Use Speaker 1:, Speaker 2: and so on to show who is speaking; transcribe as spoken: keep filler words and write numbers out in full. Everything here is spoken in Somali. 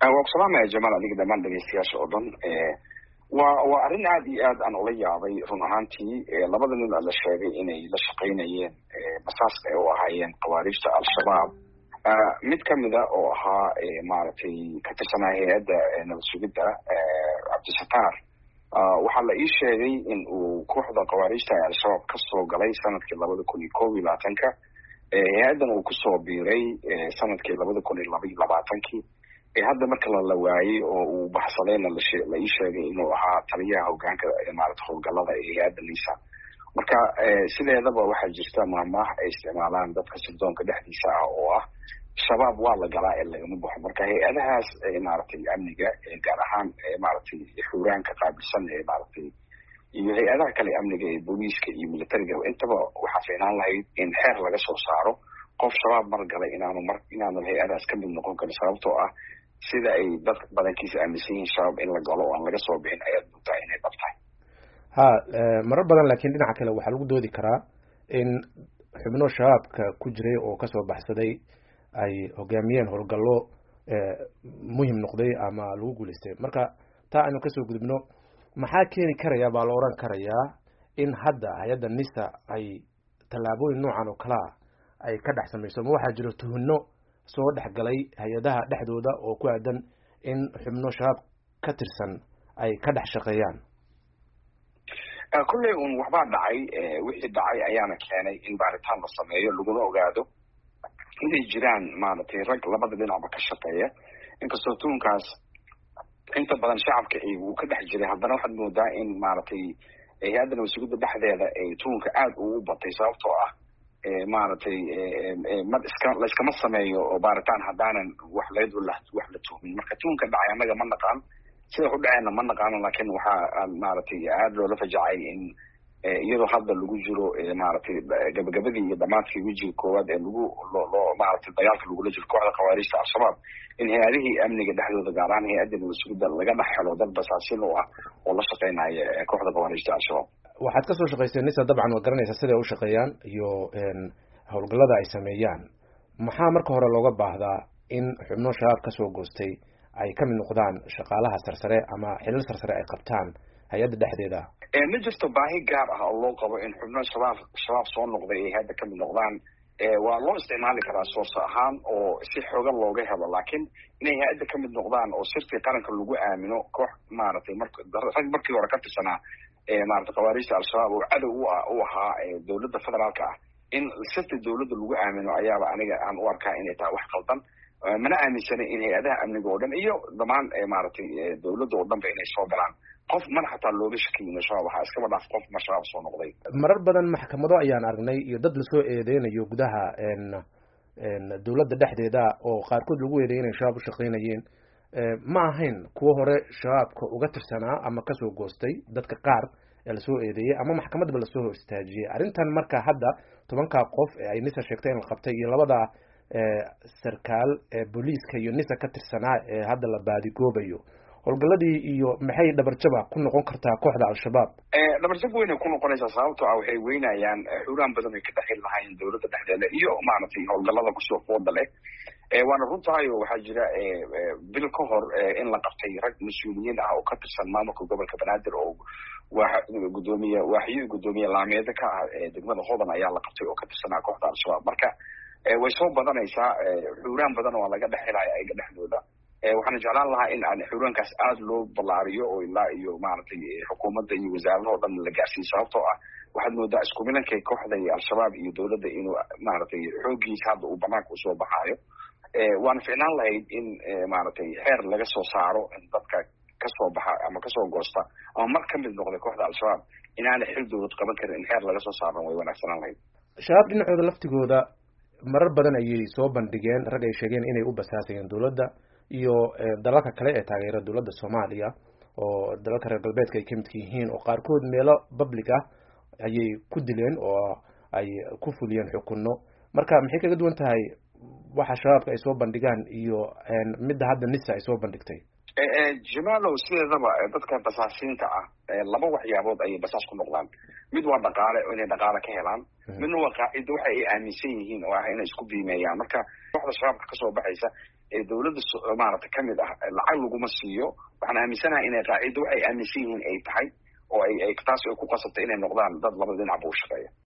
Speaker 1: وكسلام يا جمال أديك دمان دقي سياسة أردن وأرين عادي آد أن أولي عضي رنهانتي لبدا من الشيء إني لشقينيين مساس وهايين قواريج الشباب mid ka mid ah oo ahaa maaragtay ka tirsanaa hay'adda nabadsuugidda Cabdisataar waxaa la ii sheegay in uu kooxda qawaariijta ee al-shabaab ka soo galay sanadkii labada kun iyo koob iyo labaatanka hay'addan uu kusoo biiray sanadkii labada kun iyo laba iyo labaatankii hadda marka la waayey oo uu baxsadayna la ii sheegay inuu ahaa taliyaha hoggaanka maaragtay howlgallada ee hay'adda Nisa marka sideedaba waxaa jirta maamaah ay isticmaalaan dadka sirdoonka dhexdiisa ah oo ah shabaab waa la galaa ee lagama baxo marka hay'adahaas maaragtay amniga gaar ahaan maaragtay xuuraanka qaabilsan ee maaragtay iyo hay'adaha kale amniga ee booliiska iyo militariga intaba waxaa fiinaan lahayd in xeer laga soo saaro qof shabaab mar galay inaanu mar inaanu hay'adahaas ka mid noqon karin sababtoo ah sida ay dad badankiisa aaminsan yihiin shabaab in la galo oo aan laga soo bixin ayaad moodaa inay dhab tahay
Speaker 2: ha marar badan laakiin dhinaca kale waxaa lagu doodi karaa in xubno shabaabka ku jiray oo kasoo baxsaday ay hogaamiyeen howlgallo muhiim noqday ama lagu guuleystay marka taa aynu kasoo gudubno maxaa keeni karaya baa la oran karayaa in hadda hay-adda Nisa ay tallaabooyin noocan oo kala ay ka dhex samayso ma waxaa jiro tuhunno soo dhexgalay hay-adaha dhexdooda oo ku aadan in xubno shabaab ka tirsan ay ka dhex shaqeeyaan
Speaker 1: kulley un waxbaa dhacay wixii dhacay ayaana keenay in baaritaan la sameeyo laguna ogaado inay jiraan maaragtay rag labada dhinacba ka shaqeeya inkastoo tuunkaas inta badan shacabka uu ka dhex jiray haddana waxaad moodaa in maaragtay hay-adda nabadsuugidda dhexdeeda ay tuunka aada ugu batay sababtoo ah maaragtay ma iska la iskama sameeyo oo baaritaan haddaanan wax leed wax la tuhmin marka tuunka dhacay annaga ma naqaan sida u dhacayna ma naqaano laakiin waxaa maaragtay aada loola fajacay in iyadoo hadda lagu jiro maaragtay gabagabadii iyo dhamaadkii wejiga koowaad ee lagu loo maaragtay dagaalka lagula jiro kooxda qawaariijta al-shabaab in hay-adihii amniga dhexdooda gaar ahaan hay-adda nabadsuugidda laga dhex helo dad basaasin oo ah oo la shaqeynaya kooxda qawaariijta al-shabaab
Speaker 2: waxaad kasoo shaqaysay Nisa dabcan waa garanaysaa siday u shaqeeyaan iyo howlgallada ay sameeyaan maxaa marka hore looga baahdaa in xubno shabaab kasoo goostay ay ka mid noqdaan shaqaalaha sarsare ama xilal sarsare ay qabtaan hay-adda dhexdeeda
Speaker 1: ma jirto baahi gaar ah oo loo qabo in xubno shabaab shabaab soo noqday ay hadda ka mid noqdaan waa loo isticmaali karaa source ahaan oo si xoogan looga helo laakiin inay hay-adda ka mid noqdaan oo sirtii qaranka lagu aamino koox maaragtay mark rag markii hore ka tirsanaa maaragtay qawaariijta al-shabaab oo cadow u ahaa dowladda federaalka ah in sirtii dowladda lagu aamino ayaaba aniga aan u arkaa inay tahay wax qaldan mana aaminsanay in hay-adaha amniga oo dhan iyo dhamaan maaragtay dowladda oo dhanba inay soo galaan qof mana xataa looga shakiyin shabaab waxaa iskaba dhaaf qof ma shabaab soo noqday
Speaker 2: marar badan maxkamado ayaan aragnay iyo dad lasoo eedeynayo gudaha dowladda dhexdeeda oo qaarkood lagu eedeeyay inay shabaab u shaqeynayeen ma ahayn kuwo hore shabaabka uga tirsanaa ama kasoo goostay dadka qaar ee lasoo eedeeyay ama maxkamadba lasoo hor istaajiyey arrintan marka hadda tobankaa qof ee ay Nisa sheegtay in la qabtay iyo labada sarkaal ee booliiska iyo Nisa ka tirsanaa ee hadda la baadigoobayo howlgalladii iyo maxay dhabarjaba ku noqon kartaa kooxda al-shabaab
Speaker 1: dhabarjab weyn ay ku noqonaysaa sababtoo ah waxay weynayaan xuraan badan ay ka dhexi lahaayeen dowladda dhexdeeda iyo maaragtay howlgallada kusoo fooda leh waana runtahay oo waxaa jira bil ka hor in la qabtay rag mas-uuliyiin ah oo ka tirsan maamulka gobolka banaadir oo gudoomiye waaxyo gudoomiye laameeda ka ah degmada hodan ayaa la qabtay oo ka tirsanaa kooxda al-shabaab marka way soo badanaysaa xuraan badan oo laga dhexelaya ayaga dhexdooda waxaan jeclaan lahaa in aan xuraankaas aada loo ballaariyo oo ilaa iyo maaragtay xukuumadda iyo wasaaradaha oo dhan la gaarsiiyo sababtoo ah waxaad moodaa isku milankay kooxda iyo al-shabaab iyo dowladda inuu maaragtay xooggiisa hadda uu banaanka usoo baxaayo waana ficnaan lahayd in maaragtay xeer laga soo saaro in dadka kasoo baxa ama kasoo goosta ama mar ka mid noqday kooxda al-shabaab inaanay xil dowlad qaban karin in xeer laga soo saarno way wanaagsanaan lahayd
Speaker 2: shabaab dhinacooda laftigooda marar badan ayay soo bandhigeen rag ay sheegeen inay u basaasayeen dowladda iyo dalalka kale ee taageera dowladda Soomaaliya oo dalalka reer galbeedka ay ka mid yihiin oo qaarkood meelo public ah ayay ku dileen oo ay ku fuliyeen xukunno marka maxay kaga duwan tahay waxa shabaabka ay soo bandhigaan iyo midda hadda Nisa ay soo bandhigtay
Speaker 1: jamaalow sideedaba dadka basaasiinta ah laba waxyaabood ayay basaas ku noqdaan mid waa dhaqaale inay dhaqaale ka helaan midna waa qaacido waxa ay aaminsan yihiin oo ah inay isku biimeeyaan marka kooxda shabaabka kasoo baxaysa ee dowladda maaragtay kamid ah lacag laguma siiyo waxaan aaminsanahay inay qaacido waxay aaminsan yihiin ay tahay oo ay taas ay ku qasabtay inay noqdaan dad labada dhinac buu shaqeeya